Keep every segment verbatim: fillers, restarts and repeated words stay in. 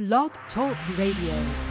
Blog Talk Radio.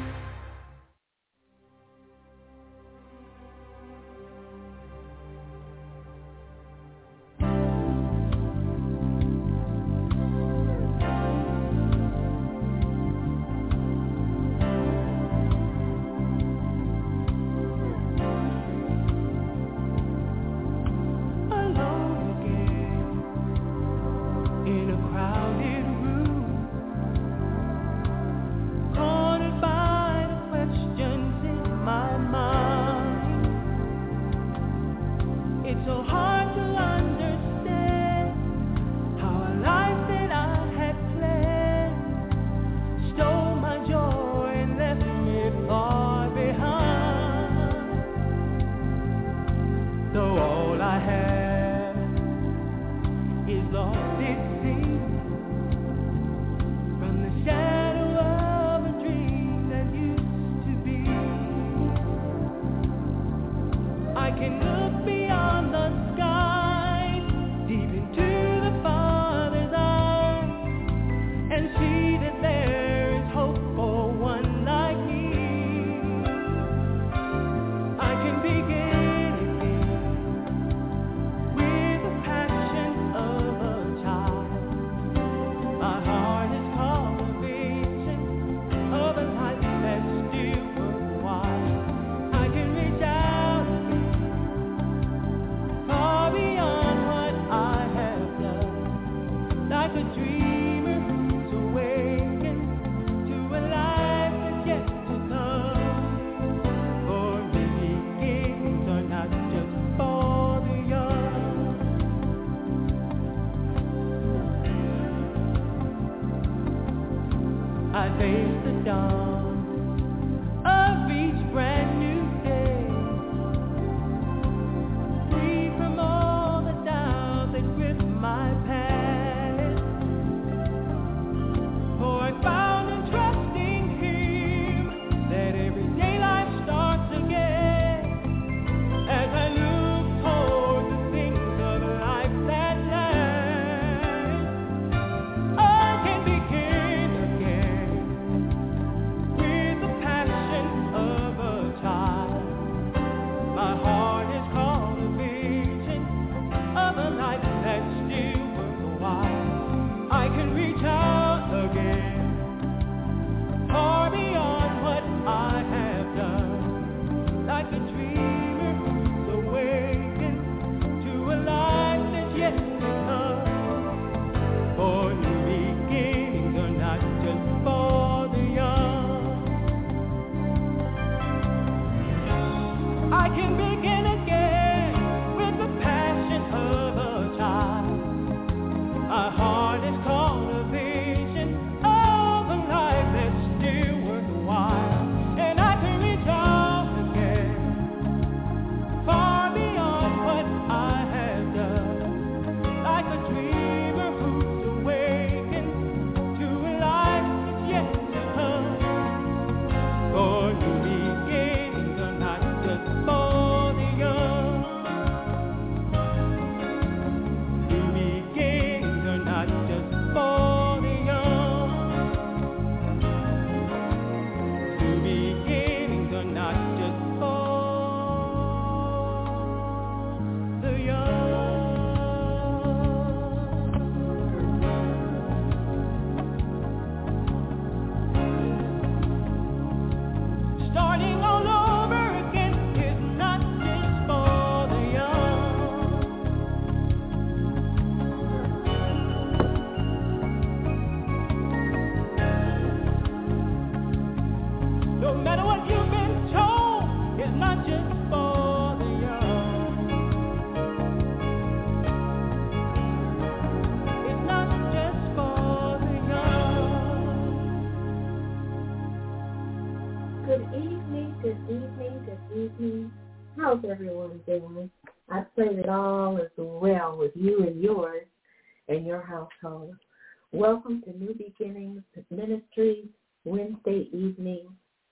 How's everyone doing? I pray that all is well with you and yours and your household. Welcome to New Beginnings Ministries Wednesday evening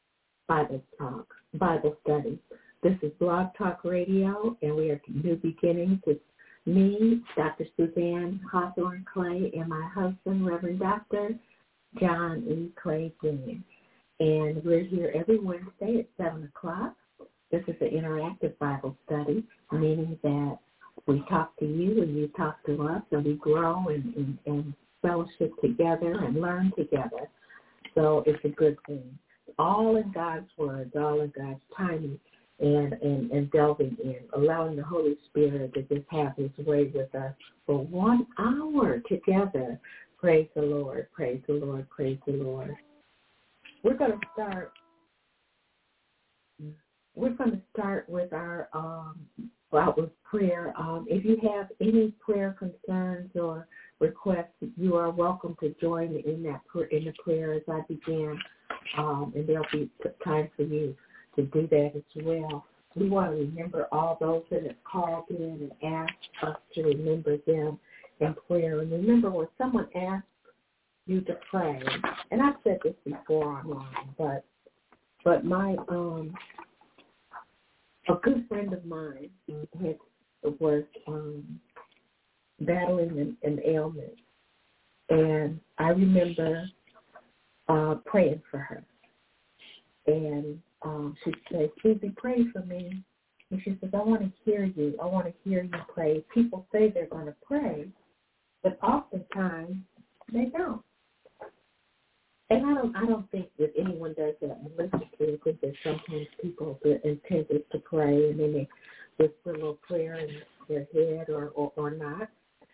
Bible Talk, Bible Study. This is Blog Talk Radio, and we are New Beginnings. It's me, Doctor Suzanne Hawthorne Clay, and my husband, Reverend Doctor John E. Clay Junior And we're here every Wednesday at seven o'clock. This is an interactive Bible study, meaning that we talk to you and you talk to us, and we grow and, and, and fellowship together and learn together. So it's a good thing. All in God's words, all in God's timing, and, and, and delving in, allowing the Holy Spirit to just have his way with us for one hour together. Praise the Lord, praise the Lord, praise the Lord. We're going to start, we're going to start with our, um, well, with prayer. Um, if you have any prayer concerns or requests, you are welcome to join in that in the prayer as I begin, um, and there'll be time for you to do that as well. We want to remember all those that have called in and asked us to remember them in prayer. And remember, when someone asks you to pray, and I've said this before online, but but my um, a good friend of mine had, was um, battling an, an ailment, and I remember uh, praying for her. And um, she'd say, Susie, pray for me. And she says, I want to hear you. I want to hear you pray. People say they're going to pray, but oftentimes they don't. And I don't I don't think that anyone does that maliciously. I think that sometimes people, the intent is to pray, and then they whisper a little prayer in their head or, or, or not,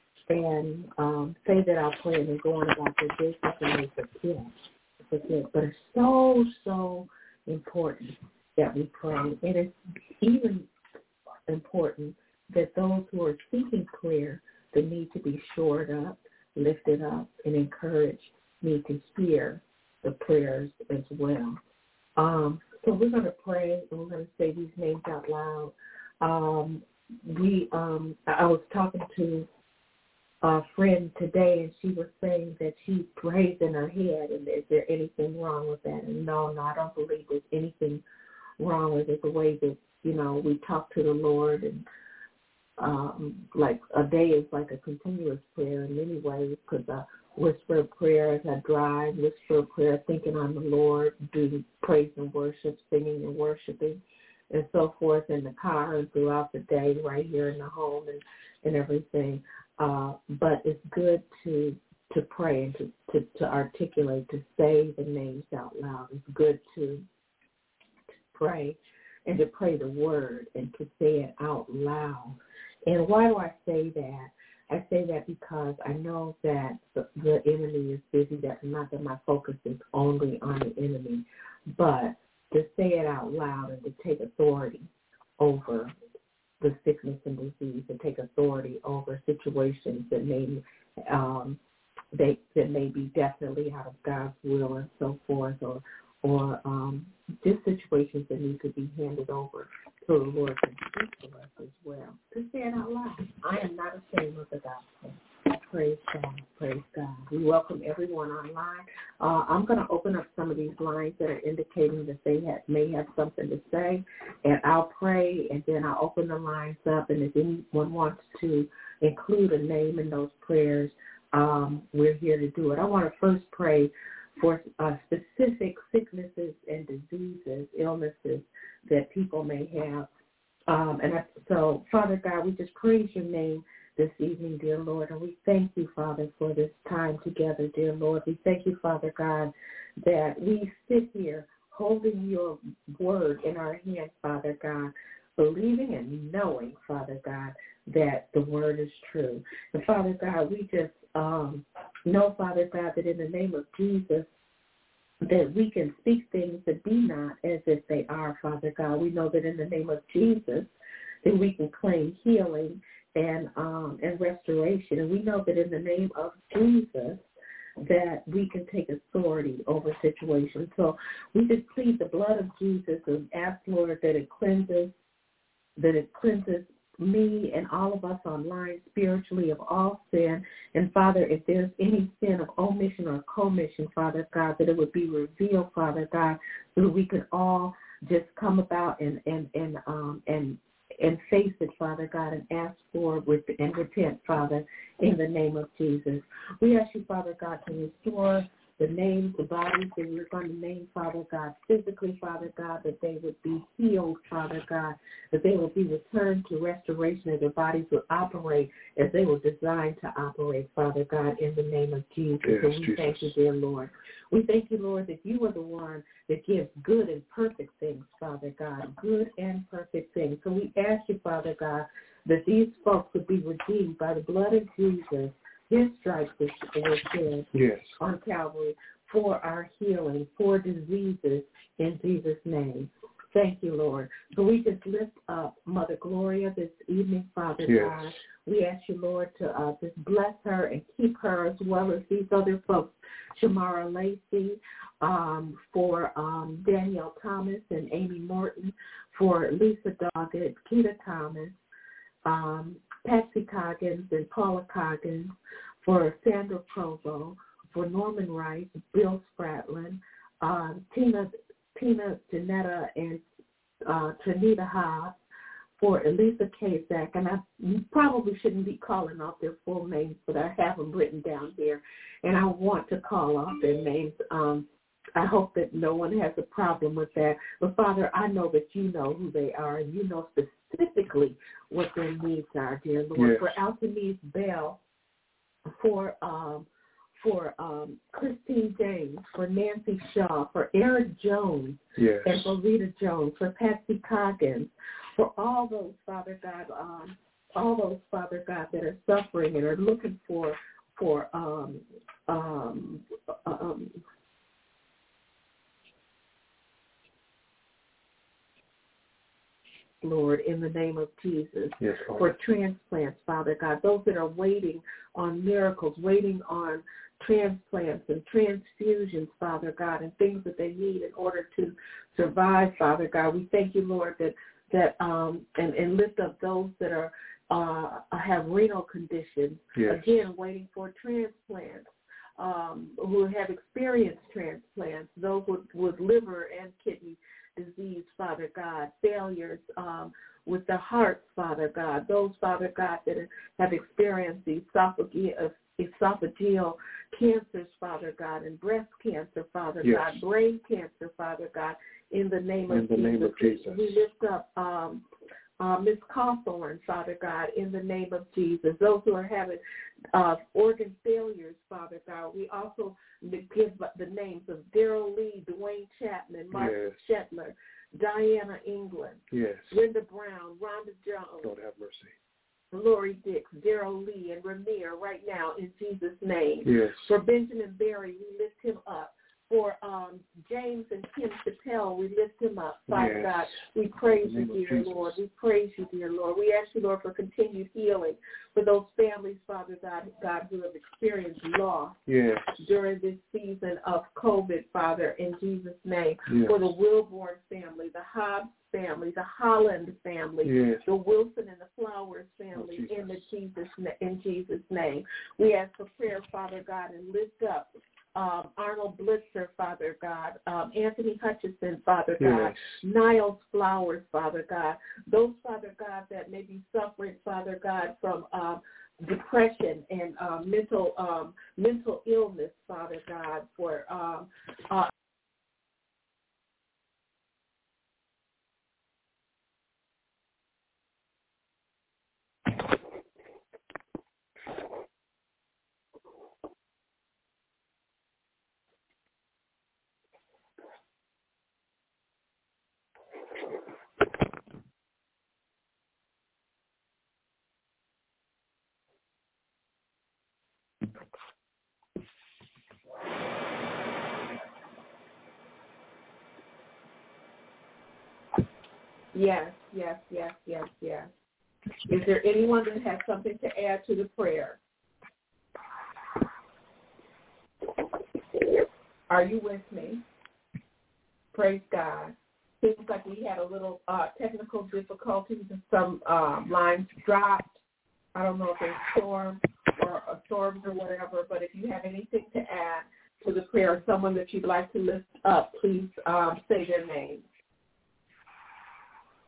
and um, say that I'll pray and then go on about their business and they forget. forget. But it's so, so important that we pray. And it's even important that those who are seeking prayer, they need to be shored up, lifted up, and encouraged, need to hear the prayers as well. Um, so we're going to pray, and we're going to say these names out loud. Um, we, um, I was talking to a friend today, and she was saying that she prays in her head, and is there anything wrong with that? And no, no, I don't believe there's anything wrong with it. The way that, you know, we talk to the Lord, and um, like a day is like a continuous prayer in many ways, because I whisper a prayer as I drive, whisper a prayer thinking on the Lord, do praise and worship, singing and worshiping, and so forth in the car and throughout the day right here in the home and, and everything. Uh, but it's good to to pray and to, to, to articulate, to say the names out loud. It's good to, to pray and to pray the word and to say it out loud. And why do I say that? I say that because I know that the, the enemy is busy. That not that my focus is only on the enemy, but to say it out loud and to take authority over the sickness and disease, and take authority over situations that may um, they, that may be definitely out of God's will and so forth, or or um, just situations that need to be handed over so the Lord can speak to us as well. To say it out loud. I am not ashamed of the gospel. Praise God. Praise God. We welcome everyone online. Uh, I'm going to open up some of these lines that are indicating that they have, may have something to say, and I'll pray, and then I'll open the lines up, and if anyone wants to include a name in those prayers, um, we're here to do it. I want to first pray for uh, specific sicknesses and diseases, illnesses that people may have. Um, and I, so, Father God, we just praise your name this evening, dear Lord, and we thank you, Father, for this time together, dear Lord. We thank you, Father God, that we sit here holding your word in our hands, Father God, believing and knowing, Father God, that the word is true. And Father God, we just um, know, Father God, that in the name of Jesus, that we can speak things that be not as if they are, Father God. We know that in the name of Jesus, that we can claim healing and um, and restoration. And we know that in the name of Jesus, that we can take authority over situations. So we just plead the blood of Jesus and ask, Lord, that it cleanses, that it cleanses me and all of us online spiritually of all sin. And, Father, if there's any sin of omission or commission, Father God, that it would be revealed, Father God, so that we can all just come about and and and um and and face it, Father God, and ask for with and repent, Father, in the name of Jesus. We ask you, Father God, to restore the names, the bodies that we're going to name, Father God, physically, Father God, that they would be healed, Father God, that they will be returned to restoration, and their bodies will operate as they were designed to operate, Father God, in the name of Jesus. Yes, and we Jesus. thank you, dear Lord. We thank you, Lord, that you are the one that gives good and perfect things, Father God, good and perfect things. So we ask you, Father God, that these folks would be redeemed by the blood of Jesus, his stripes that were shed yes. on Calvary for our healing, for diseases, in Jesus' name. Thank you, Lord. So we just lift up Mother Gloria this evening, Father yes. God. We ask you, Lord, to uh, just bless her and keep her as well as these other folks, Shamara Lacey, um, for um, Danielle Thomas and Amy Morton, for Lisa Doggett, Keita Thomas, um, Patsy Coggins and Paula Coggins, for Sandra Provo, for Norman Rice, Bill Spratlin, uh, Tina Tina Janetta and uh, Trinita Hobbs, for Elisa Kazak, and I probably shouldn't be calling off their full names, but I have them written down here, and I want to call off their names. Um, I hope that no one has a problem with that. But, Father, I know that you know who they are, and you know specifically what their needs are, dear Lord. Yes. For Altonese Bell, for um, for um, Christine James, for Nancy Shaw, for Eric Jones, yes. and for Rita Jones, for Patsy Coggins, for all those, Father God, um, all those, Father God, that are suffering and are looking for, for um, um, um, Lord, in the name of Jesus, yes, for transplants, Father God, those that are waiting on miracles, waiting on transplants and transfusions, Father God, and things that they need in order to survive, Father God. We thank you, Lord, that that um, and, and lift up those that are uh, have renal conditions, yes. again, waiting for transplants, um, who have experienced transplants, those with, with liver and kidney disease, Father God, failures um, with the hearts, Father God, those, Father God, that have experienced the esophageal, esophageal cancers, Father God, and breast cancer, Father yes. God, brain cancer, Father God, in the name in of the Jesus. name of Jesus. We lift up um, uh, Miss Cawthorn, Father God, in the name of Jesus. Those who are having uh, organ failures, Father God, we also give the names of Daryl Lee, Dwayne Chapman, Marcus yes. Shetler, Diana England, yes. Linda Brown, Rhonda Jones, Lord have mercy. Lori Dix, Daryl Lee, and Ramir right now in Jesus' name. Yes. For Benjamin Berry, we lift him up. For um, James and Kim Chappelle, we lift him up. Father yes. God, we praise you, dear Lord. We praise you, dear Lord. We ask you, Lord, for continued healing for those families, Father God, God, who have experienced loss yes. during this season of COVID, Father, in Jesus' name. Yes. For the Wilborn family, the Hobbs family, the Holland family, yes. the Wilson and the Flowers family, oh, in the Jesus in Jesus' name. We ask for prayer, Father God, and lift up Um, Arnold Blitzer, Father God, um, Anthony Hutchison, Father God, yes. Niles Flowers, Father God, those, Father God, that may be suffering, Father God, from um, depression and uh, mental um, mental illness, Father God, for um, uh, yes, yes, yes, yes, yes. Is there anyone that has something to add to the prayer? Are you with me? Praise God. Seems like we had a little uh, technical difficulties and some uh, lines dropped. I don't know if there's storm or uh, storms or whatever, but if you have anything to add to the prayer, someone that you'd like to lift up, please um, say their name.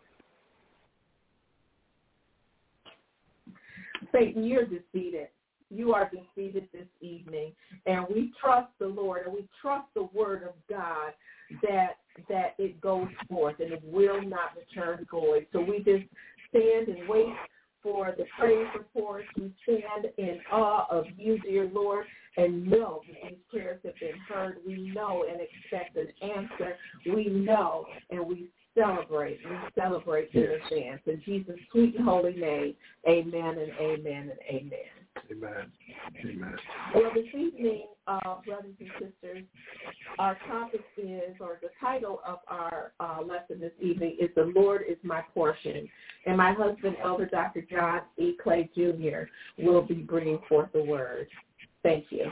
Satan, you're defeated. you are defeated this evening. And we trust the Lord, and we trust the word of God that that it goes forth and it will not return void. So we just stand and wait for the praise reports. We stand in awe of you, dear Lord, and know that these prayers have been heard. We know and expect an answer. We know and we celebrate. We celebrate in advance. In Jesus' sweet and holy name, amen and amen and amen. Amen. Amen. Well, this evening, uh, brothers and sisters, our topic is, or the title of our uh, lesson this evening is "The Lord is My Portion." And my husband, Elder Doctor John E. Clay Junior, will be bringing forth the word. Thank you.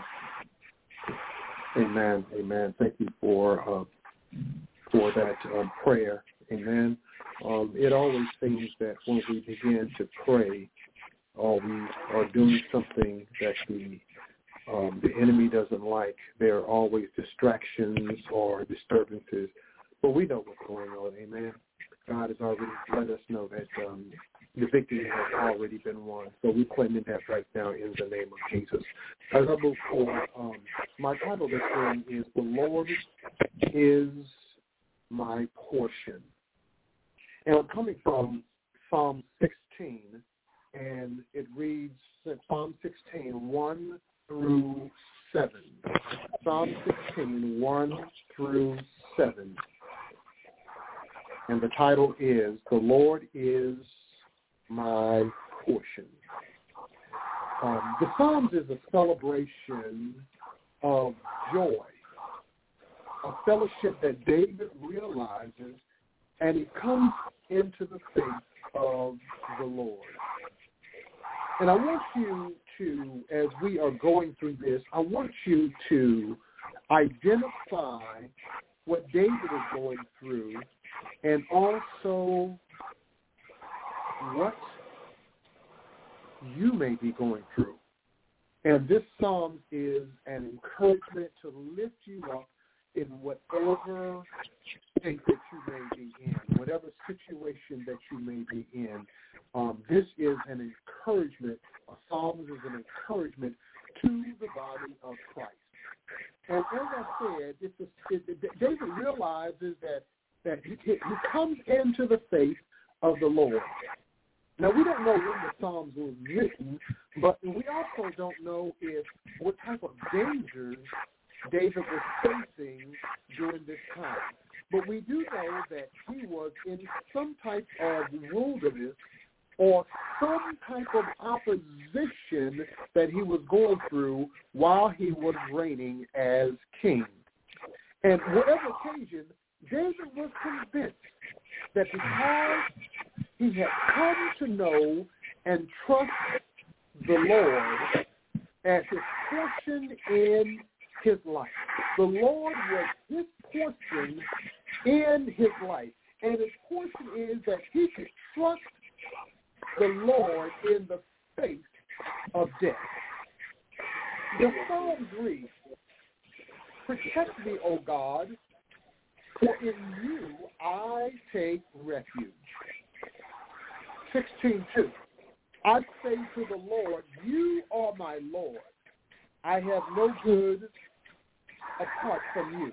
Amen. Amen. Thank you for uh, for that um, prayer. Amen. Um, it always seems that when we begin to pray, or we are doing something that the um, the enemy doesn't like, there are always distractions or disturbances. But we know what's going on. Amen. God has already let us know that um, the victory has already been won. So we're claiming that right now in the name of Jesus. As I move forward, um, my title this morning is "The Lord is My Portion." And I'm coming from Psalm sixteen, and it reads Psalm sixteen, one through seven. Psalm sixteen, one through seven. And the title is "The Lord is My Portion." Um, the Psalms is a celebration of joy, a fellowship that David realizes, and he comes into the faith of the Lord. And I want you to, as we are going through this, I want you to identify what David is going through and also what you may be going through. And this psalm is an encouragement to lift you up in whatever state that you may be in, whatever situation that you may be in. Um, this is an encouragement. A psalm is an encouragement to the body of Christ. And as I said, it's a, it, David realizes that, that he, he comes into the faith of the Lord. Now, we don't know when the Psalms were written, but we also don't know if what type of dangers David was facing during this time. But we do know that he was in some type of wilderness or some type of opposition that he was going through while he was reigning as king. And whatever occasion, David was convinced that because he had come to know and trust the Lord as his portion in his life. The Lord was his portion in his life. And his portion is that he could trust the Lord in the face of death. The Psalms read, "Protect me, O God, for in you I take refuge." sixteen two, "I say to the Lord, you are my Lord. I have no good apart from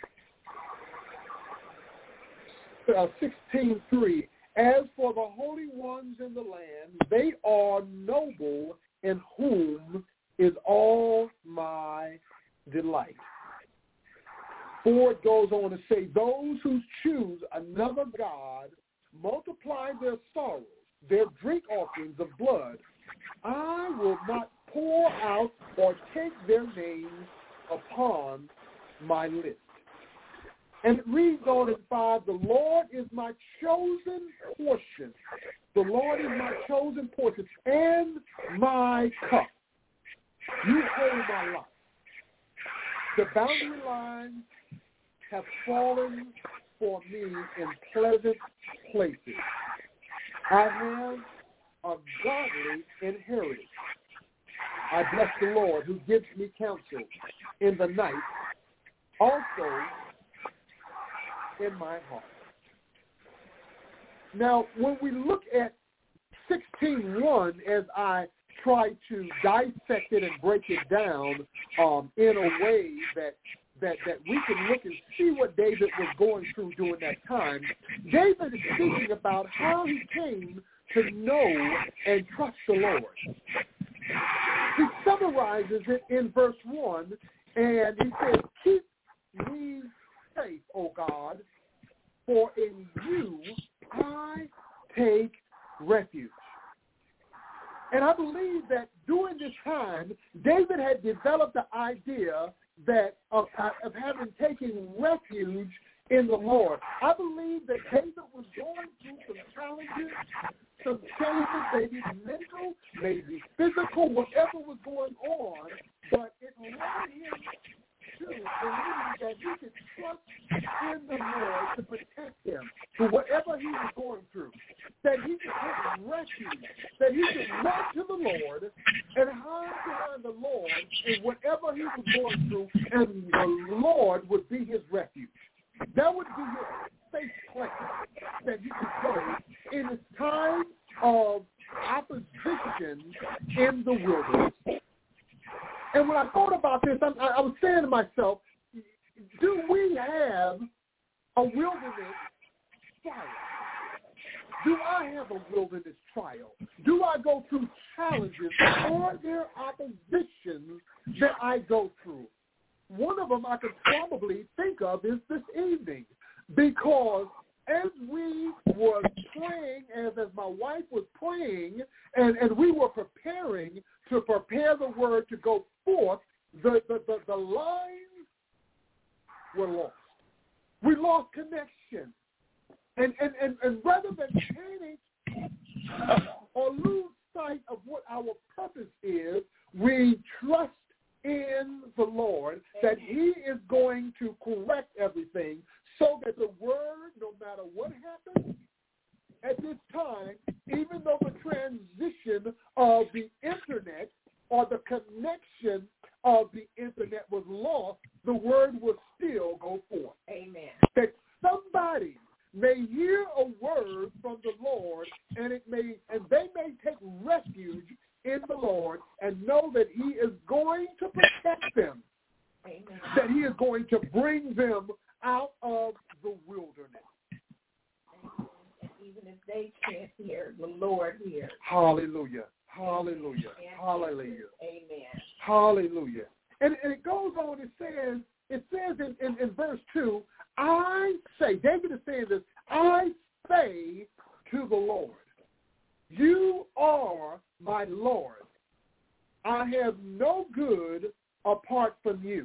you." Uh, sixteen three, "As for the holy ones in the land, they are noble, in whom is all my delight." four goes on to say, "Those who choose another God multiply their sorrows, their drink offerings of blood. I will not pour out or take their names upon my list." And it reads on in five, "The Lord is my chosen portion. The Lord is my chosen portion and my cup. You hold my life. The boundary lines have fallen for me in pleasant places. I have a godly inheritance. I bless the Lord who gives me counsel in the night, also in my heart." Now, when we look at sixteen one, as I try to dissect it and break it down um, in a way that, that that we can look and see what David was going through during that time, David is speaking about how he came to know and trust the Lord. He summarizes it in verse one, and he says, keep me safe, O God, for in you I take refuge. And I believe that during this time, David had developed the idea that of, of having taken refuge in the Lord. I believe that David was going through some challenges, some changes, maybe mental, maybe physical, whatever was going on, but it led him to believe that he could trust in the Lord to protect him for whatever he was going through, that he could take refuge, that he could run to the Lord and hide behind the Lord in whatever he was going through, and the Lord would be his refuge. That would be his safe place that he could go in his time of opposition in the wilderness. And when I thought about this, I, I was saying to myself, do we have a wilderness trial? Do I have a wilderness trial? Do I go through challenges? Are there oppositions that I go through? One of them I could probably think of is this evening, because as we were praying, as, as my wife was praying, and, and we were preparing to prepare the word to go forth, the, the, the, the lines were lost. We lost connection. And, and, and, and rather than panic or lose sight of what our purpose is, we trust in the Lord that he is going to correct everything so that the word, no matter what happens at this time, even though the transition of the internet or the connection of the internet was lost, the word will still go forth. Amen. That somebody may hear a word from the Lord, and it may, and they may take refuge in the Lord and know that he is going to protect them. Amen. That he is going to bring them out of the wilderness. Amen. And even if they can't hear, the Lord hears. Hallelujah. Hallelujah. Amen. Hallelujah. Amen. Hallelujah. And, and it goes on, it says, it says in, in, in verse two, I say, David is saying this, I say to the Lord, you are my Lord. I have no good apart from you.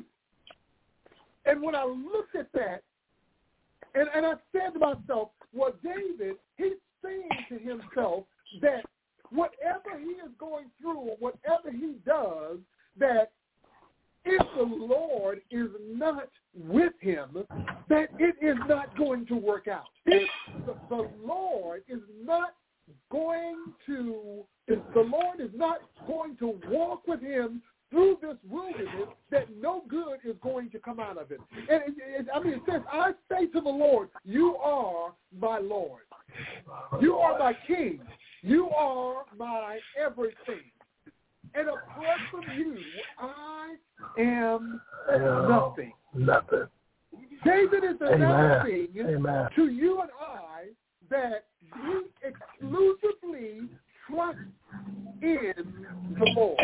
And when I looked at that, and, and I said to myself, well, David, he's saying to himself that whatever he is going through or whatever he does, that if the Lord is not with him, that it is not going to work out. If the, the Lord is not going to, if the Lord is not going to walk with him through this wilderness, that no good is going to come out of it. And it, it, I mean, it says, I say to the Lord, you are my Lord. You are my King. You are my everything. And apart from you, I am nothing. Nothing. David is announcing Amen. to you and I that we exclusively trust in the Lord.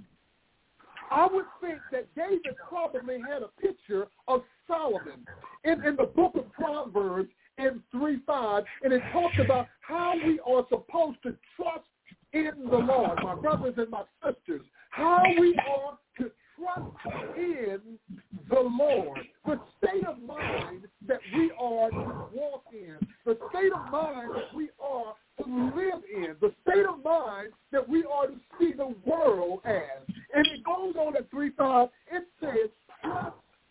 I would think that David probably had a picture of Solomon in, in the book of Proverbs in three five, and it talks about how we are supposed to trust in the Lord, my brothers and my sisters, how we are to trust in the Lord. The state of mind that we are to walk in, the state of mind that we are to live in, the state of mind that we are to see the world as. And it goes on at three five, it says, trust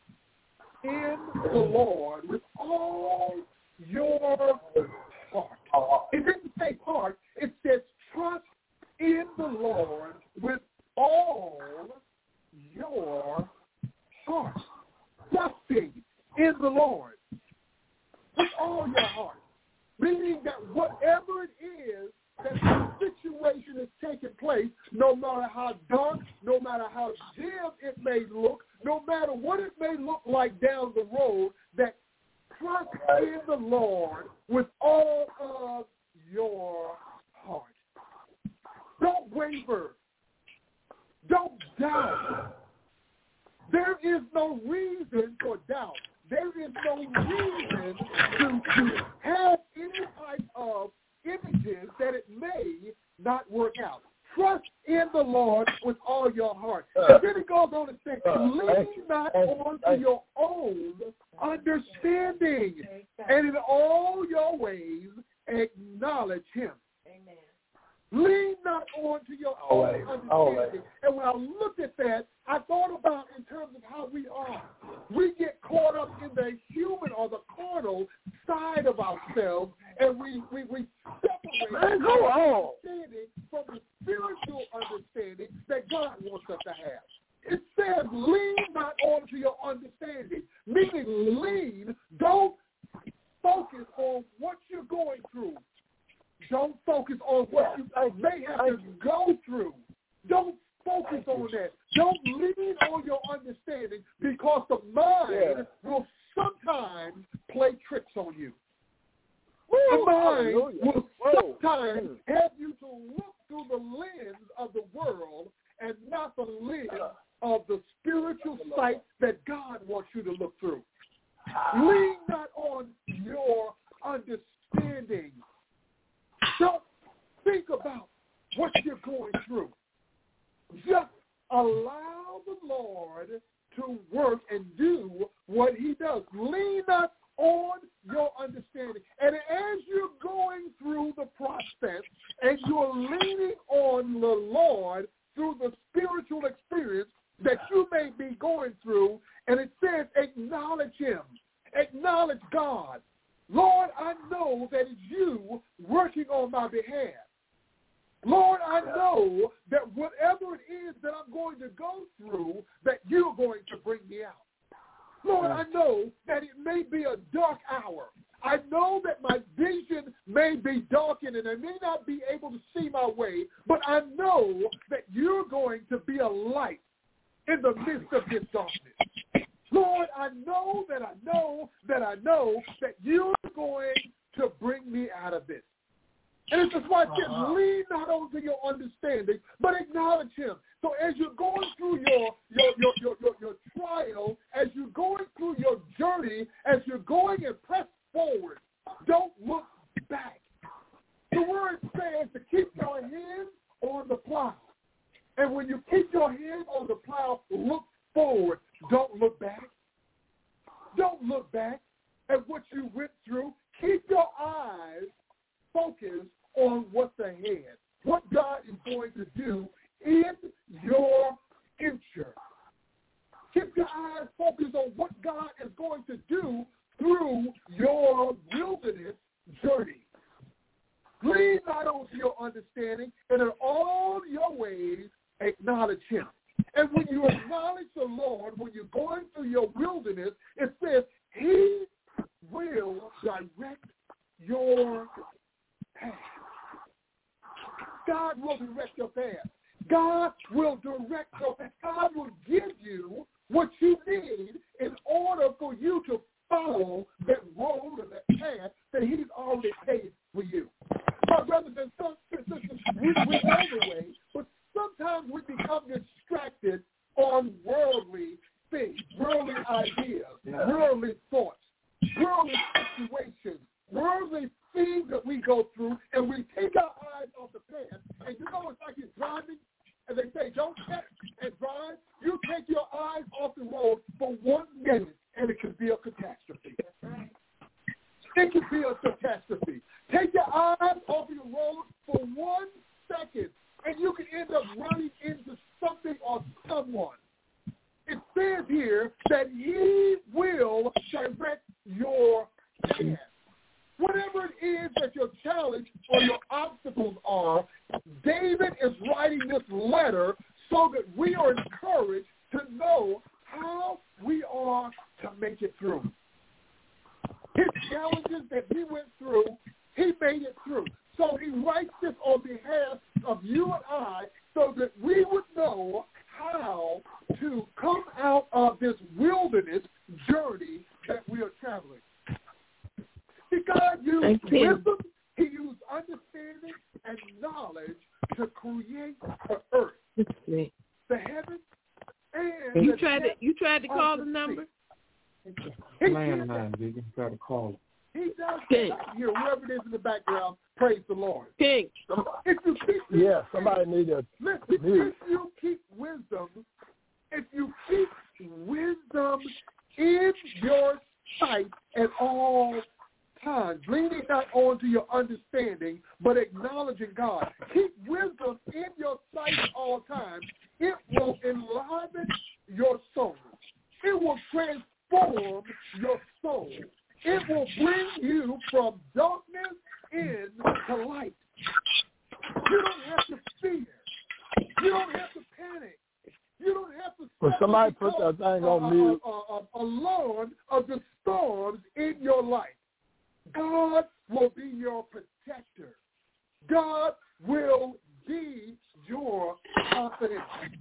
in the Lord with all your heart. It didn't say heart, it says trust in the Lord with all your heart. Trusting in the Lord with all your heart. Meaning that whatever it is that the situation is taking place, no matter how dark, no matter how dim it may look, no matter what it may look like down the road, that trust in the Lord with all of your heart. Don't waver. Don't doubt. There is no reason for doubt. There is no reason to, to have any type of images that it may not work out. Trust in the Lord with all your heart. And then it goes on to say, lean not on to your own understanding, and in all your ways acknowledge him. Amen. Lean not on to your own understanding. And when I looked at that, I thought about in terms of how we are. We get caught up in the human or the carnal side of ourselves, and we, we, we separate our understanding from the spiritual understanding that God wants us to have. It says, lean not on to your understanding, meaning lean, don't focus on what you're going through. Don't focus on what you may have to go through. Don't focus on that. Don't lean on your understanding, because the mind will sometimes play tricks on you. The mind will sometimes have you to look through the lens of the world and not the lens of the spiritual sight that God wants you to look through. Lean not on your understanding. Don't think about what you're going through. Just allow the Lord to work and do what he does. Lean not on your understanding. And as you're going through the process and you're leaning on the Lord through the spiritual experience that you may be going through, and it says acknowledge him. Acknowledge God. Lord, I know that it's you working on my behalf. Lord, I know that whatever it is that I'm going to go through, that you're going to bring me out. Lord, I know that it may be a dark hour. I know that my vision may be darkened and I may not be able to see my way, but I know that you're going to be a light in the midst of this darkness. Lord, I know that I know that I know that you're going to bring me out of this. And it's just why it says, uh-huh. lean not onto your understanding, but acknowledge him. So as you're going through your your, your, your, your your trial, as you're going through your journey, as you're going and press forward, don't look back. The word says to keep your hands on the plow. And when you keep your hands on the plow, look forward. Don't look back. Don't look back at what you went through. Keep your eyes focused on what's ahead, what God is going to do in your future. Keep your eyes focused on what God is going to do through your wilderness journey. Lean not onto your understanding, and in all your ways acknowledge him. And when you acknowledge the Lord, when you're going through your wilderness, it says he will direct your path. God will direct your path. God will direct your path. God will give you what you need in order for you to follow that road or that path that he's already paved for you. My brothers and sisters, we, we know the way, but sometimes we become distracted on worldly things, worldly ideas, worldly thoughts, worldly situations, worldly things that we go through, and we take our eyes off the path. And you know, it's like you're driving, and they say, don't text and drive. You take your eyes off the road for one minute, and it could be a catastrophe. It could be a catastrophe. Take your eyes off the road for one second, and you can end up running into something or someone. It says here that he will direct your path. Whatever it is that your challenge or your obstacles are, David is writing this letter so that we are encouraged to know how we are to make it through. His challenges that he went through, he made it through. So he writes this on behalf of you and I so that we would know how to come out of this wilderness journey that we are traveling. See, God used wisdom, he used understanding and knowledge to create the earth, the heavens, and you the tried to you tried to call the number? Landline, you try to call it. He does that. I can hear whoever it is in the background. Praise the Lord. King. If you keep yeah, somebody need to listen. If you keep wisdom, if you keep wisdom in your sight at all times, leaning not onto your understanding, but acknowledging God. Keep wisdom in your sight at all times. It will enliven your soul. It will transform your soul. It will bring you from darkness into light. You don't have to fear. You don't have to panic. You don't have to well, somebody put that thing on uh, mute. Uh, uh, uh, alone of the storms in your life. God will be your protector. God will be your confidence.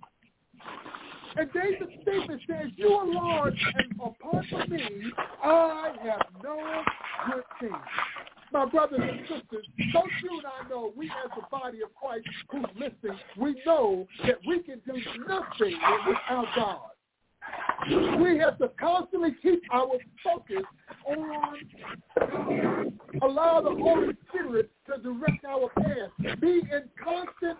And David's statement says, you are Lord, and apart from me, I have no good thing. My brothers and sisters, don't you and I know, we as the body of Christ who's listening, we know that we can do nothing without God. We have to constantly keep our focus on God. Allow the Holy Spirit to direct our path. Be in constant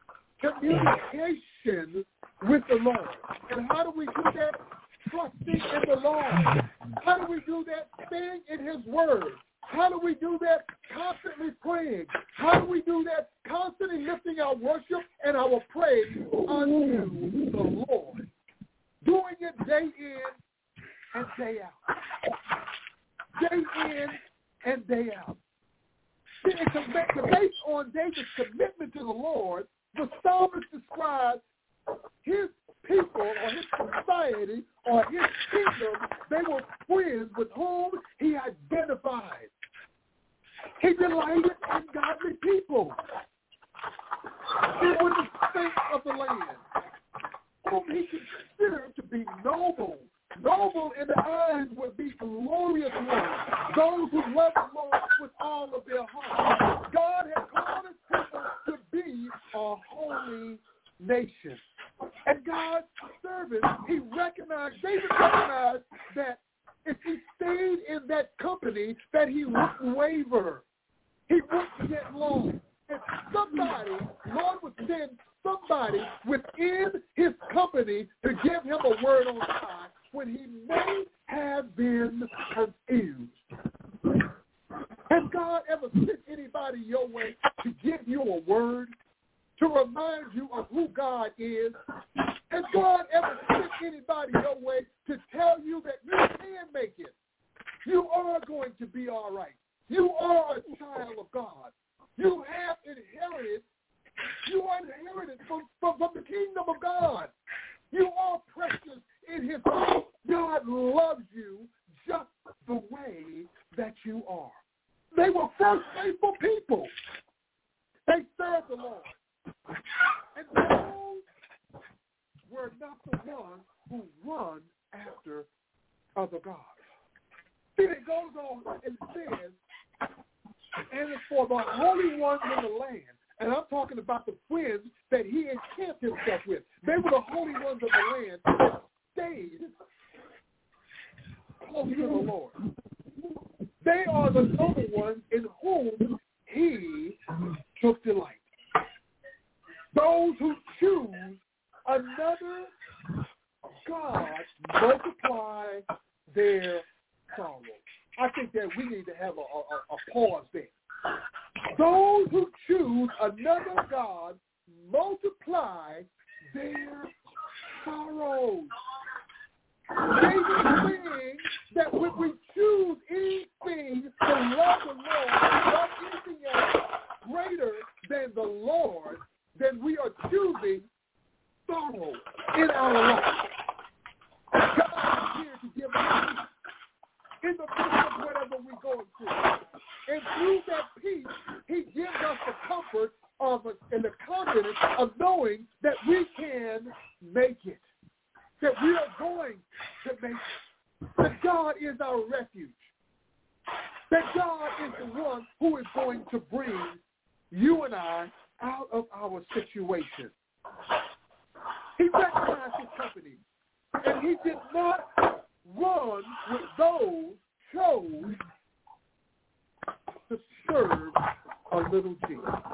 communication with the Lord. And how do we do that? Trusting in the Lord. How do we do that? Staying in his word. How do we do that? Constantly praying. How do we do that? Constantly lifting our worship and our praise unto the Lord. Doing it day in and day out. Day in and day out. See, based on David's commitment to the Lord, the psalmist describes his people or his society or his kingdom. They were friends with whom he identified. He delighted in godly people. They were the saints of the land, whom he considered to be noble. Noble in the eyes would be glorious ones, those who love the Lord with all of their heart. God had called his people to be a holy nation. And God's servant, he recognized, David recognized that if he stayed in that company, that he wouldn't waver. He wouldn't get lost. And somebody, Lord would send somebody within his company to give him a word on time when he may have been confused. Has God ever sent anybody your way to give you a word, to remind you of who God is? Has God ever sent anybody your way to tell you that you can make it? You are going to be all right. You are a child of God. You have inherited, you are inherited from, from, from the kingdom of God. You are precious in his sight. God loves you just the way that you are. They were first faithful people. They served the Lord. And those were not the ones who run after other gods. See, it goes on and says, and it's for the holy ones in the land. And I'm talking about the friends that he encamped himself with. They were the holy ones of the land that stayed close to the Lord. They are the noble ones in whom he took delight. Those who choose another God multiply their sorrow. I think that we need to have a, a, a pause there. Those who choose another God multiply their sorrows. David is saying that when we choose anything to love the Lord, love anything else greater than the Lord, then we are choosing sorrow in our life. God is here to give us in the midst of whatever we're going through. And through that peace, he gives us the comfort of and the confidence of knowing that we can make it, that we are going to make it, that God is our refuge, that God is the one who is going to bring you and I out of our situation. He recognized his company, and he did not run with those chose to serve a little G.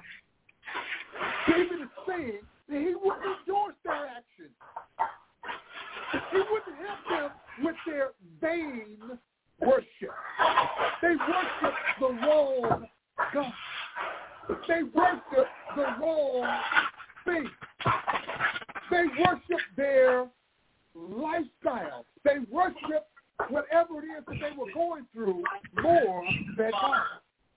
David is saying that he wouldn't endorse their actions. He wouldn't help them with their vain worship. They worship the wrong God. They worship the wrong thing. They worship their lifestyle. They worship whatever it is that they were going through more than God.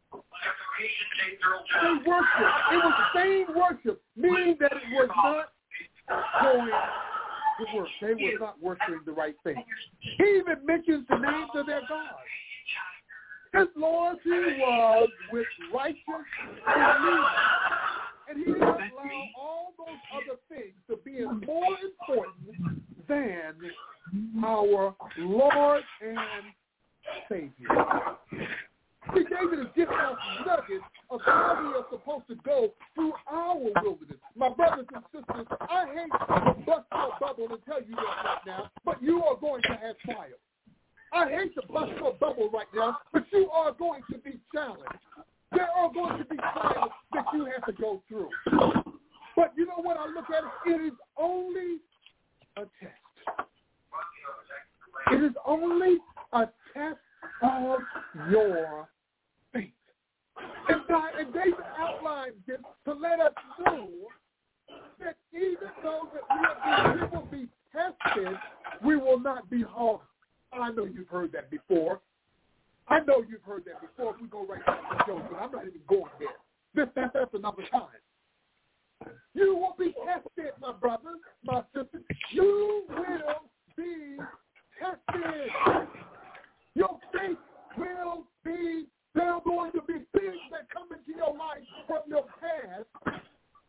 They worship. It was vain worship, meaning that it was not going to work. They were not worshiping the right thing. He even mentions the names of their gods. His loyalty was with righteous belief. And he didn't allow all those other things to be more important than our Lord and Savior. See, David is giving us nuggets of how we are supposed to go through our wilderness. My brothers and sisters, I hate to bust your bubble and tell you this right now, but you are going to have trials. I hate to bust your bubble right now, but you are going to be challenged. There are going to be trials that you have to go through. But you know what I look at it? It is only a test. It is only a test of your faith. And, God, and David outlines this to let us know that even though that we, are, we will be tested, we will not be harmed. I know you've heard that before. I know you've heard that before. If we go right back to the show, but I'm not even going there. This, that, that's another time. You will be tested, my brothers, my sisters. You will be tested. Your faith will be, there are going to be things that come into your life from your past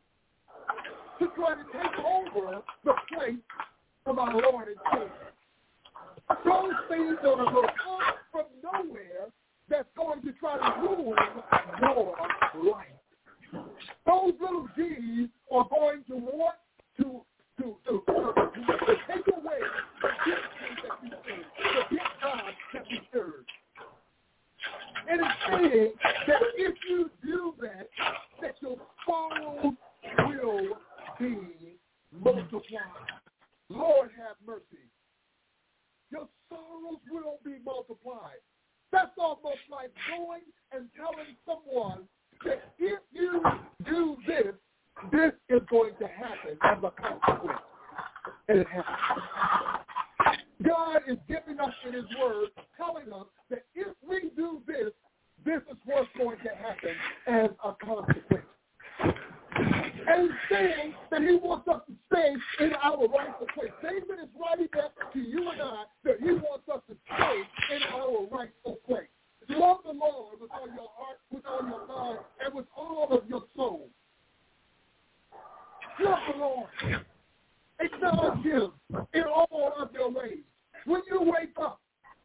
to try to take over the place of our Lord and Savior. Those things that are going to come from nowhere that's going to try to ruin your life. Those little G's are going to want to, to, to, to, to take away the gift that you serve, the gift God that you serve. And it's saying that if you do that, that your sorrows will be multiplied. Lord have mercy. Your sorrows will be multiplied. That's almost like going and telling someone that if you do this, this is going to happen as a consequence. And it happens. God is giving us in his word, telling us that if we do this, this is what's going to happen as a consequence. And he's saying that he wants us to stay in our rightful place. David is writing that to you and I, that he wants us to stay in our rightful place. Love the Lord with all your heart, with all your mind, and with all of your soul. Love the Lord. Acknowledge him in all of your ways. When you wake up,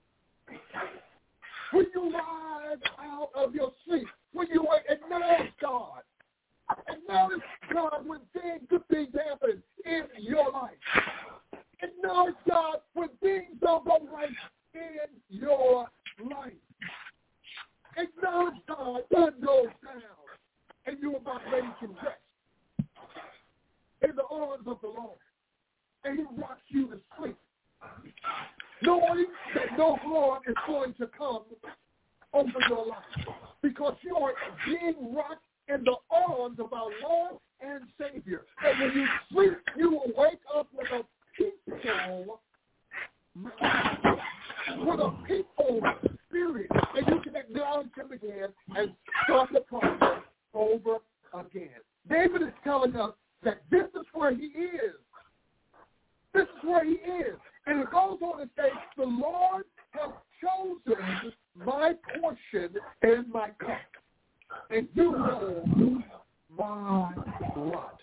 when you rise out of your sleep, when you wake, acknowledge God. Acknowledge God when things, good things happen in your life. Acknowledge God when things don't go right in your life. Acknowledge God when it goes down and you're about ready to rest in the arms of the Lord. And he rocks you to sleep, knowing that no harm is going to come over your life because you are being rocked in the arms of our Lord and Savior. And when you sleep, you will wake up with a peaceful mind, with a peaceful spirit, and you can acknowledge him again and start the process over again. David is telling us that this is where he is. This is where he is. And it goes on to say, the Lord has chosen my portion situation in my cup, and you know my blood.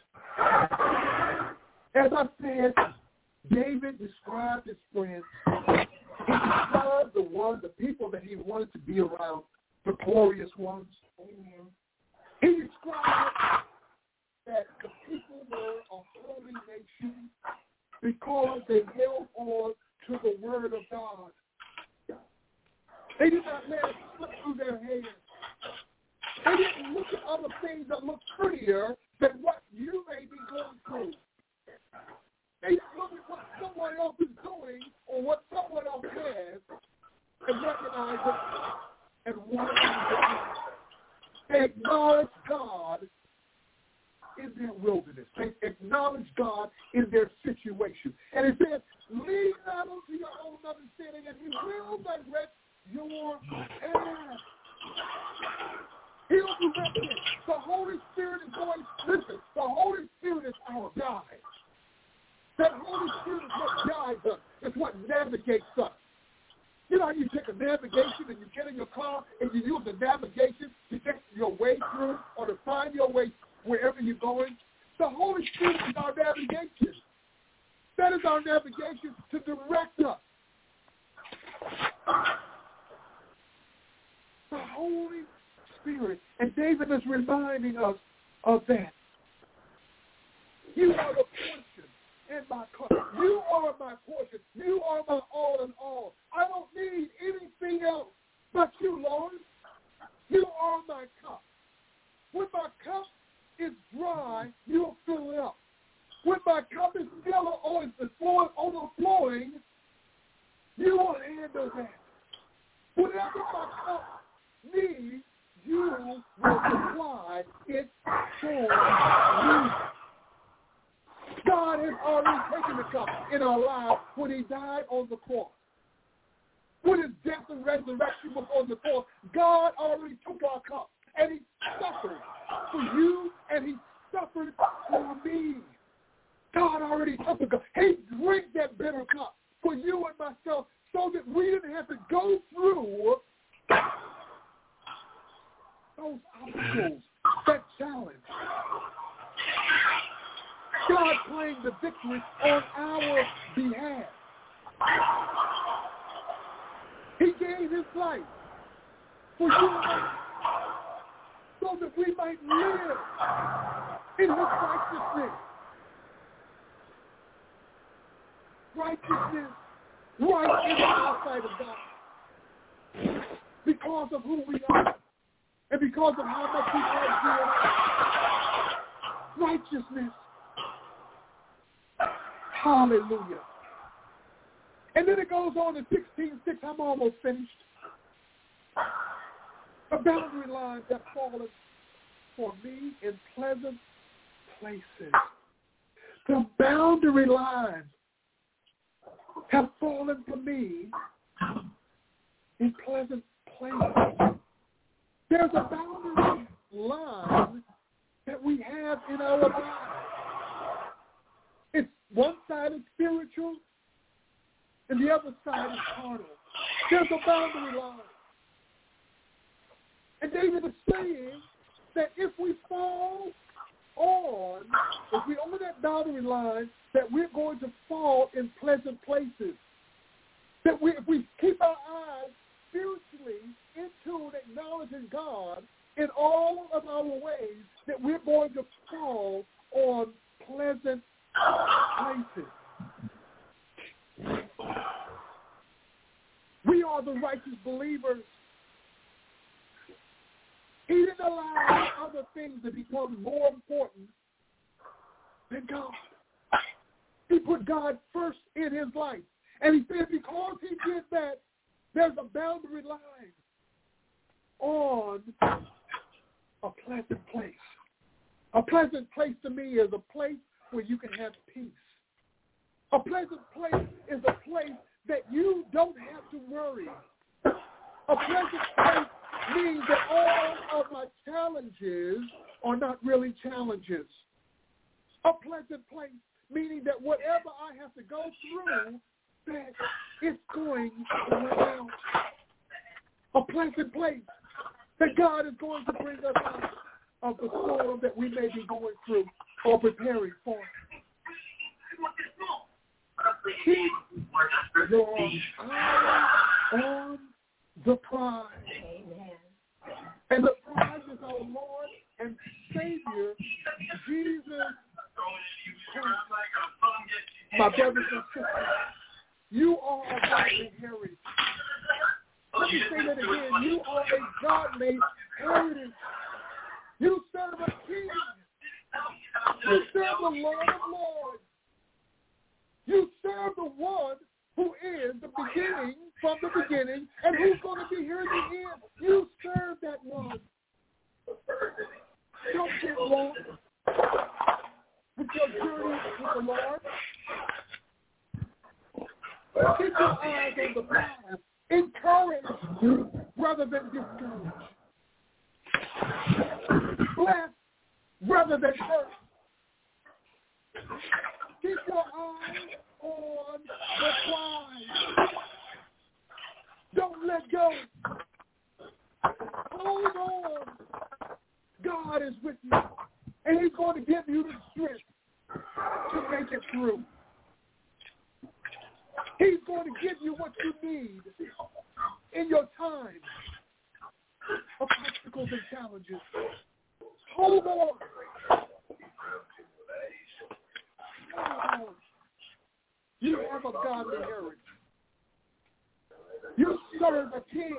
As I said, David described his friends. He described the ones, the people that he wanted to be around, the glorious ones. Amen. He described that the people were a holy nation because they held on to the word of God. They did not let it slip through their hands. They didn't look at other things that look prettier than what you may be going through. They didn't look at what someone else is doing or what someone else has and recognize it and want to do. They acknowledge God in their wilderness. They acknowledge God in their situation. And it says, lean not unto your own understanding, and he will direct your path. He'll direct it. The Holy Spirit is going, listen, the Holy Spirit is our guide. That Holy Spirit is what guides us. It's what navigates us. You know how you take a navigation and you get in your car and you use the navigation to get your way through or to find your way wherever you're going? The Holy Spirit is our navigation. That is our navigation to direct us. The Holy Spirit. And David is reminding us of that. You are the portion in my cup. You are my portion. You are my all in all. I don't need anything else but you, Lord. You are my cup. When my cup is dry, you'll fill it up. When my cup is still on the floor, overflowing, you will handle that. Whatever my cup needs, you will supply it for me. God has already taken the cup in our lives when he died on the cross. When his death and resurrection was on the cross, God already took our cup and he suffered for you and he suffered for me. God already took the cup. He drank that bitter cup for you and myself so that we didn't have to go through those obstacles, that challenge. God claimed the victory on our behalf. He gave his life for you and I so that we might live in his righteousness. Righteousness, right in the eyesight of God. Because of who we are and because of how much he loves you and I. Righteousness. Hallelujah. And then it goes on in sixteen six. I'm almost finished. The boundary lines have fallen for me in pleasant places. The boundary lines have fallen for me in pleasant places. There's a boundary line that we have in our lives. It's one side is spiritual and the other side is carnal. There's a boundary line. And David is saying that if we fall on, if we over that boundary line, that we're going to fall in pleasant places. That we, if we keep our eyes spiritually in tune, acknowledging God in all of our ways, that we're going to fall on pleasant places. We are the righteous believers. He didn't allow other things to become more important than God. He put God first in his life. And he said because he did that, there's a boundary line on a pleasant place. A pleasant place to me is a place where you can have peace. A pleasant place is a place that you don't have to worry. A pleasant place means that all of my challenges are not really challenges. A pleasant place meaning that whatever I have to go through, that it's going to work out. A pleasant place that God is going to bring us out of the storm that we may be going through or preparing for. Keep your eye on the prize. Amen. And the prize is our Lord and Savior, Jesus Christ. My brothers and sisters, you are a godly heritage. Let me say that again. You are a godly heritage. You serve a king. You serve the Lord of Lords. You serve the one who is the beginning from the beginning and who's going to be here in the end. You serve that one. Don't get lost with your journey with the Lord. Keep your eyes on the prize. Encourage rather than discourage. Bless rather than hurt. Keep your eyes on the prize. Don't let go. Hold on. God is with you, and he's going to give you the strength to make it through. He's going to give you what you need in your time of obstacles and challenges. Hold on. Hold on. You have a godly heritage. You serve a king.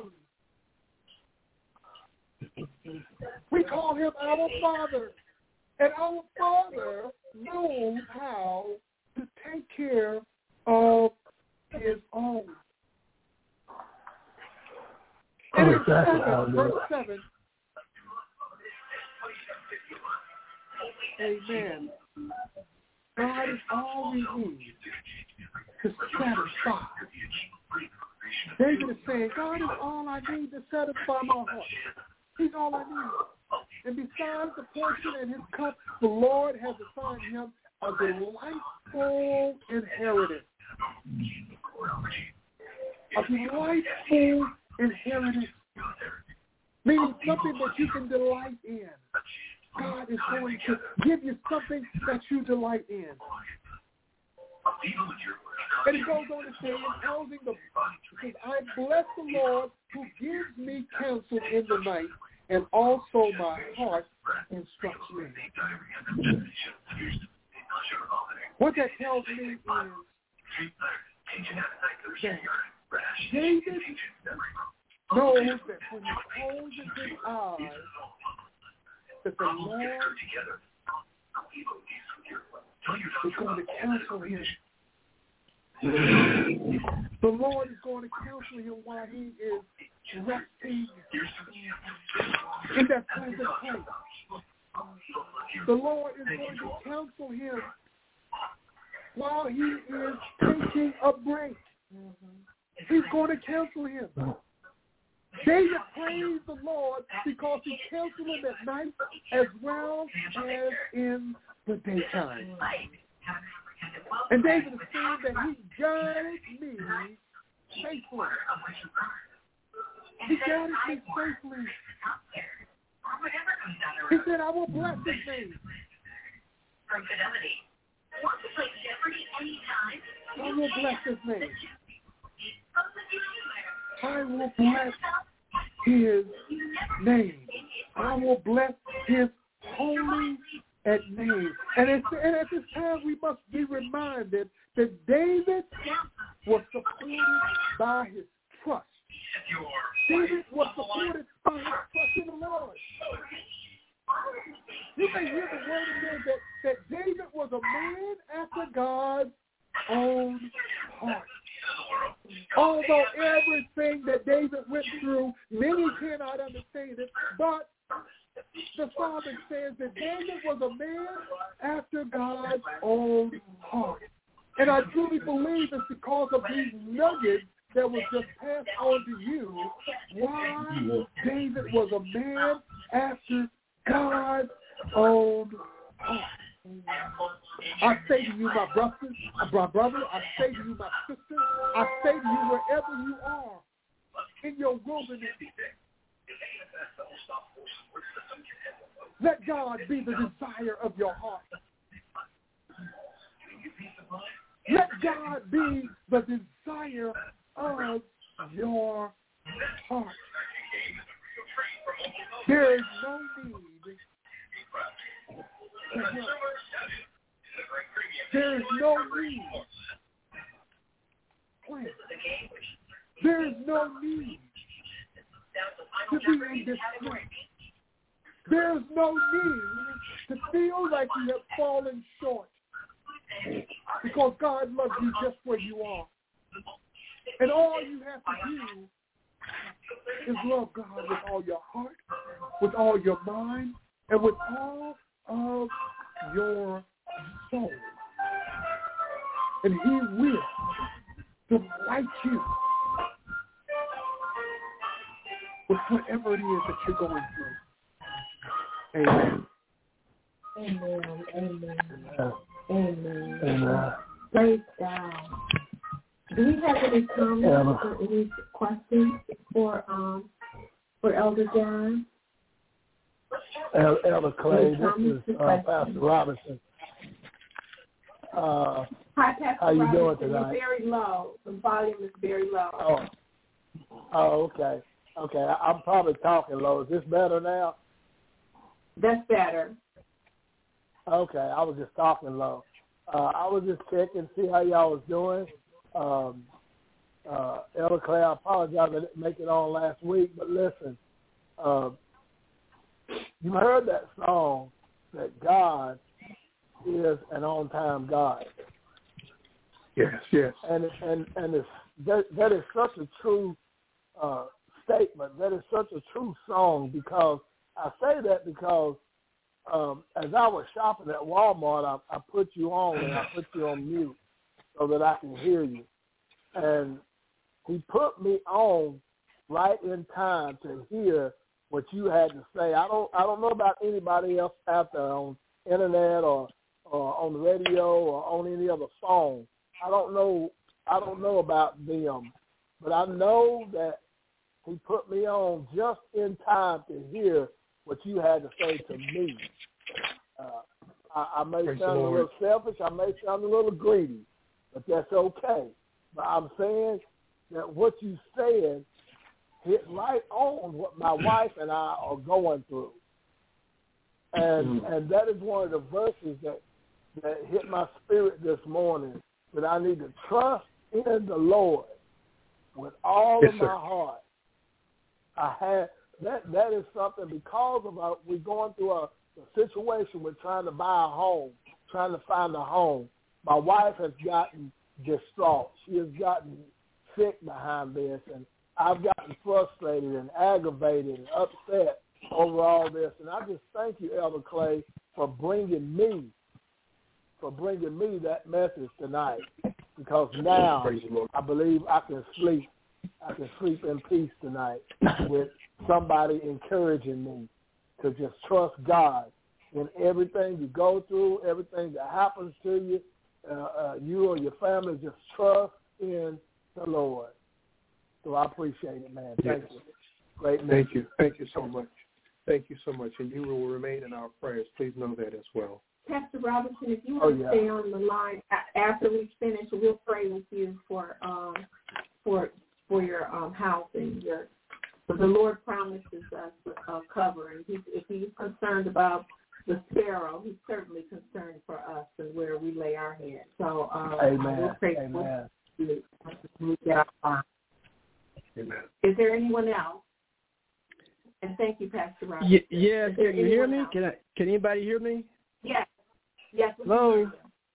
We call him our Father. And our Father knows how to take care of his own. And in seven, verse seven, amen. God is all we need to satisfy. David is saying, God is all I need to satisfy my heart. He's all I need. And besides the portion and his cup, the Lord has assigned him a delightful inheritance. A delightful inheritance. Meaning something that you can delight in. God is going to give you something that you delight in. And it goes on to say, in housing the, it says, I bless the Lord who gives me counsel in the night, and also my heart instructs me. What that tells me is that David knows that when he closes his eyes, that the Lord is going to counsel him. The Lord is going to counsel him while he is resting in that pleasant place. The Lord is going to counsel him while he is taking a break. He's going to counsel him. David praised the Lord because he counseled him at night as well as in the daytime. And David is saying that he guided me safely. He guided me safely. He said, I will bless his name. I will bless his name. I will bless his name. I will bless his holy name. And, it's, and at this time, we must be reminded that David was supported by his trust. David was supported by his trust in the Lord. You may hear the word again that, that David was a man after God's own heart. Although everything that David went through, many cannot understand it, but the Father says that David was a man after God's own heart. And I truly believe it's because of these nuggets that was just passed on to you why David was a man after God's own heart. I say to you, my brothers, my brother, I say to you, my sister, I say to you, wherever you are, in your wilderness, Let God be the desire of your heart. Let God be the desire of your heart. There is no need to help. There is no need. Plan. There is no need to be in distress. There is no need to feel like you have fallen short, because God loves you just where you are. And all you have to do is love God with all your heart, with all your mind, and with all of your soul. And he will delight you with whatever it is that you're going through. Amen. Amen. Amen. Amen. Amen. Amen. Praise God. Do we have any comments Yeah. or any questions for um for Elder John? El- Elder Clay, Any comments this is or uh, questions? Pastor Robinson. Uh, Hi, Pastor how you doing Robinson. tonight? You're very low. The volume is very low. oh, oh, okay. Okay, I- I'm probably talking low. Is this better now? That's better. Okay, I was just talking low. Uh, I was just checking, see how y'all was doing. Um, uh, Elder Clay, I apologize I didn't make it on last week, but listen, uh, you heard that song that God is an on-time God. Yes, yes. And and and it's, that that is such a true uh, statement. That is such a true song, because I say that because um, as I was shopping at Walmart, I, I put you on and I put you on mute so that I can hear you. And he put me on right in time to hear what you had to say. I don't I don't know about anybody else out there on internet or or on the radio or on any other phone. I don't know I don't know about them, but I know that he put me on just in time to hear what you had to say to me. Uh, I, I may Praise sound a little selfish, I may sound a little greedy, but that's okay. But I'm saying that what you said hit right on what my wife and I are going through. And mm. and that is one of the verses that, that hit my spirit this morning, that I need to trust in the Lord with all yes, of sir. my heart. I had that that is something, because of our, we're going through a, a situation with trying to buy a home, trying to find a home. My wife has gotten distraught. She has gotten sick behind this, and I've gotten frustrated and aggravated and upset over all this. And I just thank you, Elder Clay, for bringing me, for bringing me that message tonight, because now I believe I can sleep. I can sleep in peace tonight with somebody encouraging me to just trust God in everything you go through, everything that happens to you. Uh, uh, you or your family, just trust in the Lord. So I appreciate it, man. Thank yes. you. Great message. Thank you. Thank you so much. Thank you so much. And you will remain in our prayers. Please know that as well. Pastor Robinson, if you want Oh, to yeah. stay on the line after we finish, we'll pray with you for um, for for your um, house and your. So the Lord promises us a covering. He, if He's concerned about the sparrow, He's certainly concerned for us and where we lay our head. So um, Amen. we'll pray Amen. for you. Amen. Is there anyone else? And thank you, Pastor Robinson. Y- yes, can you hear me? Else? Can I, Can anybody hear me? Yes. Yes. We Hello? Can hear you.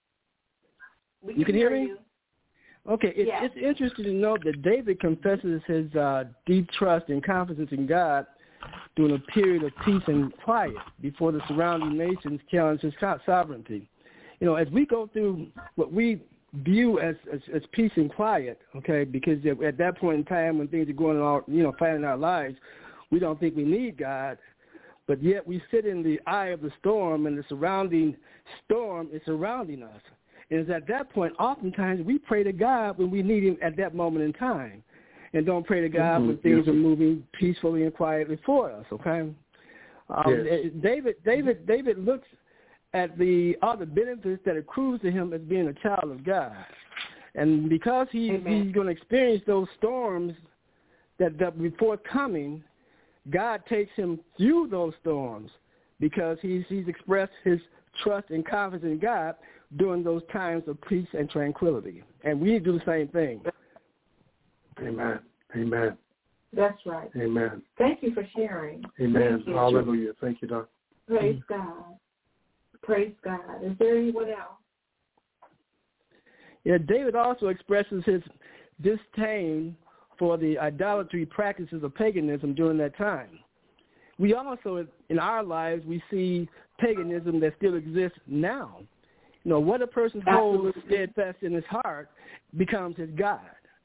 We You can hear me? you. Okay, it's, Yes. it's interesting to note that David confesses his uh, deep trust and confidence in God during a period of peace and quiet before the surrounding nations challenge his sovereignty. You know, as we go through what we view as, as, as peace and quiet, okay, because at that point in time when things are going on, you know, fighting our lives, we don't think we need God, but yet we sit in the eye of the storm, and the surrounding storm is surrounding us. And it's at that point, oftentimes, we pray to God when we need Him at that moment in time. and don't pray to God mm-hmm. when things yes. are moving peacefully and quietly for us. Okay, um, yes. David, David, David looks at the other benefits that accrues to him as being a child of God, and because he, he's going to experience those storms that that be forthcoming, God takes him through those storms because he's he's expressed his trust and confidence in God during those times of peace and tranquility. And we need to do the same thing. Amen. Amen. That's right. Amen. Thank you for sharing. Amen. Thank you. Hallelujah. Thank you, Doctor. Praise God. Praise God. Is there anyone else? Yeah, David also expresses his disdain for the idolatry practices of paganism during that time. We also, in our lives, we see paganism that still exists now. You know, what a person holds steadfast in his heart becomes his God.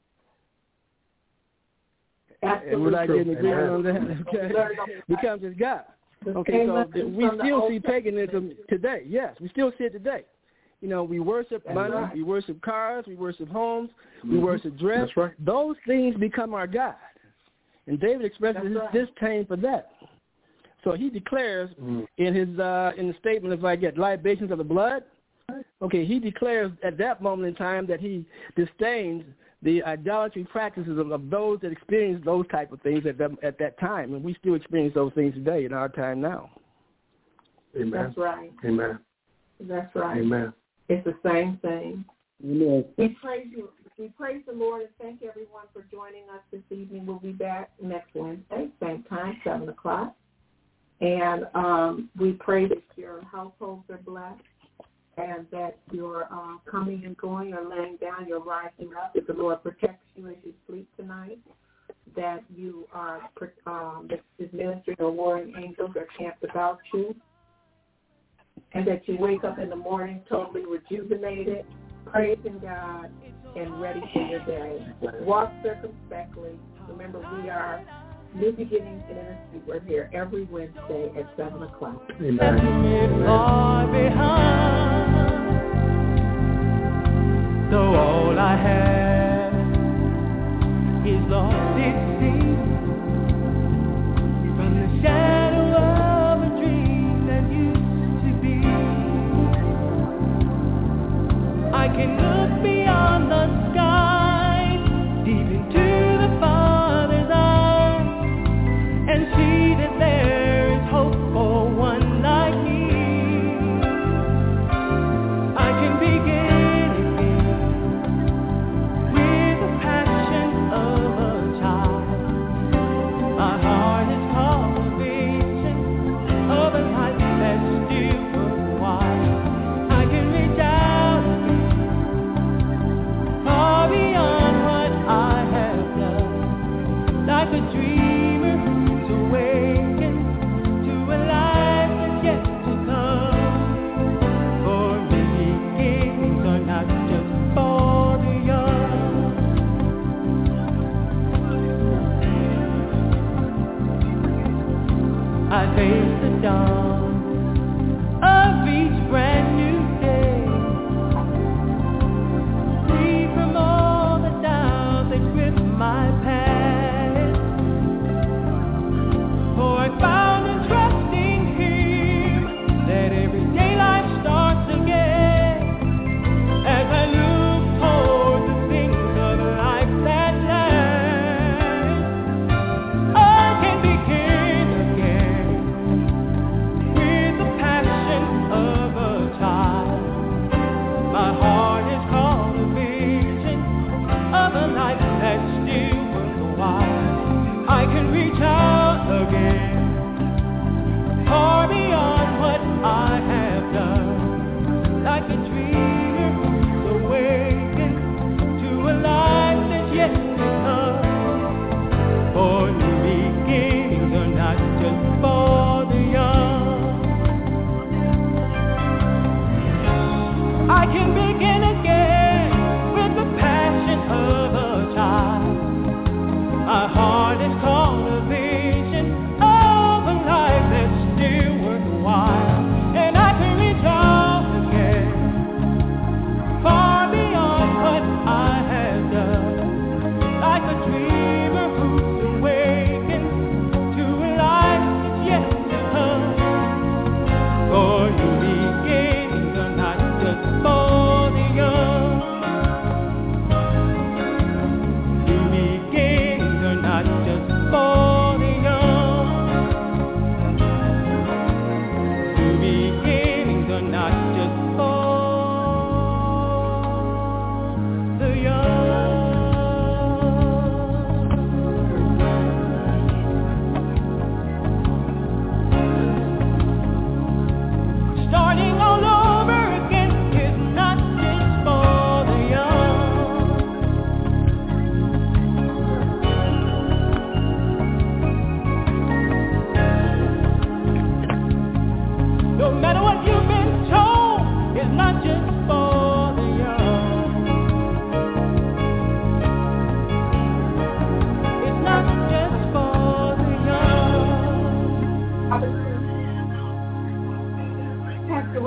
Absolutely. And would I get an agreement on that? Okay. Becomes his God. Okay, so we still see paganism today. Yes, we still see it today. You know, we worship money, right. we worship cars, we worship homes, mm-hmm. we worship dress. That's right. Those things become our God. And David expresses That's his right. disdain for that. So he declares mm. in his uh, in the statement, if I get libations of the blood, okay, he declares at that moment in time that he disdains the idolatry practices of, of those that experienced those type of things at, them, at that time. And we still experience those things today in our time now. Amen. That's right. Amen. That's right. Amen. It's the same thing. Amen. We praise you. We praise the Lord and thank everyone for joining us this evening. We'll be back next Wednesday, same time, seven o'clock. And um, we pray that your households are blessed and that you're uh, coming and going or laying down, you're rising up, that the Lord protects you as you sleep tonight, that you are, um, that his ministering or warring angels are camped about you, and that you wake up in the morning totally rejuvenated, praising God, and ready for your day. Walk circumspectly. Remember, we are New Beginnings Ministry. We're here every Wednesday at seven o'clock. Amen. Amen. Far behind, though all I have is lost, it seems, from the shadow of a dream that used to be. I can look beyond the sky, deep into the Father's eyes, and see that there is hope for one like me. I can begin again with the passion of a child. My heart is called a vision of a life that's still worthwhile. I can reach out far beyond what I have done, like a dreamer who's awakened to a life that's yet to come. For beginnings are not just for the young. I taste the dawn of each brand new day, free from all the doubts that grip my past. For I found in trusting Him that everyday life starts again, as I look toward the things of life that last. I can begin again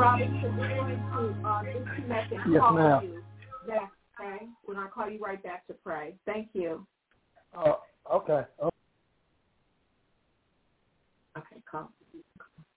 Robinson, we're going to uh, disconnect and Yes, call ma'am. you back, okay? We're going to call you right back to pray. Thank you. Uh, okay. Okay, call.